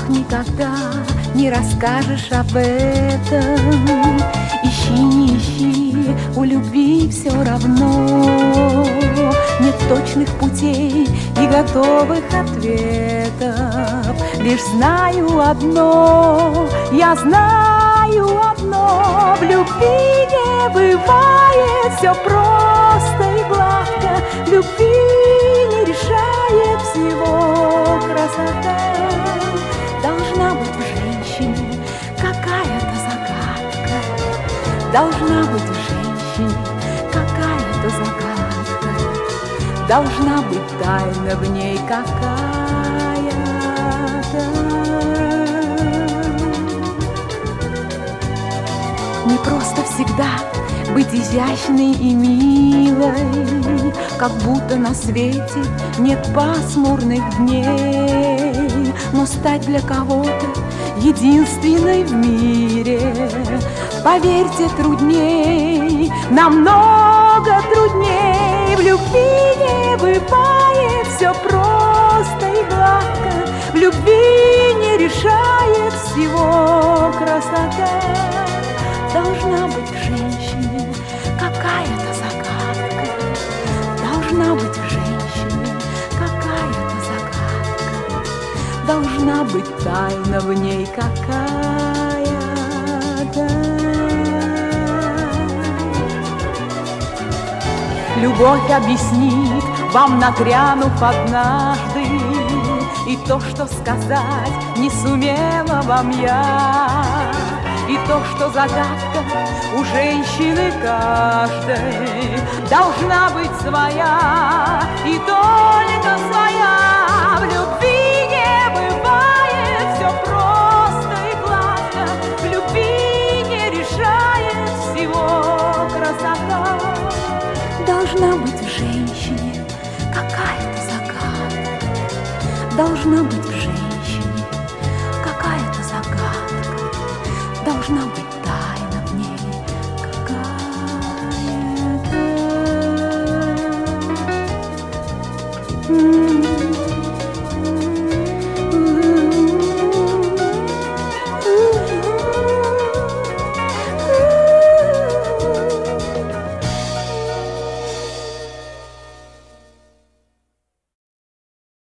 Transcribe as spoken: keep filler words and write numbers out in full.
Ах, никогда не расскажешь об этом. Ищи, не ищи, у любви все равно. Нет точных путей и готовых ответов. Лишь знаю одно, я знаю одно: в любви не бывает все просто и гладко. В любви не решает всего красота. Должна быть в женщине какая-то загадка. Должна быть в женщине какая-то загадка. Должна быть тайна в ней какая-то. Не просто всегда быть изящной и милой, как будто на свете нет пасмурных дней. Но стать для кого-то единственной в мире, поверьте, трудней, намного трудней. В любви не бывает все просто и гладко. В любви не решает всего красота. Должна быть в женщине какая-то загадка. Должна быть в женщине какая-то загадка. Должна быть тайна в ней какая-то. Любовь объяснит вам, нагрянув однажды, и то, что сказать не сумела вам я, и то, что загадка у женщины каждой должна быть своя, и только своя. В любви не бывает все просто и гладко. В любви не решает всего красота. Должна быть в женщине какая-то загадка. Должна быть в